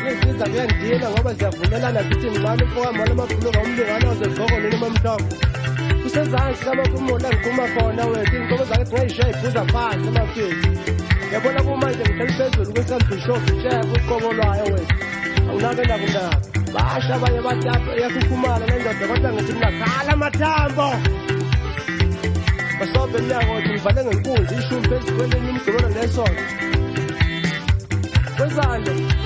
Siza kuyandina ngoba siyavunelana sithi ngqala umfowami walamabhuluka umlungane ozegqoko noma mhlophe. Kusenzansi kamakhumulo engiqhuma khona wethu inkomo zakithi ngayishiya iphuza phansi amafethu. Yabona kumanje ngihleli phezulu kwesambishop chef uqobo lwayo wethu. Awunake nakundaba. Basha abanye bathi yakhukhumala nendoda kodwa ngithi mina khala amathambo. Basobhe emnyango ukuthi ngivale ngenkunzi ishumi phezulu kwelinye umgqibelo nesonto. Kwezalo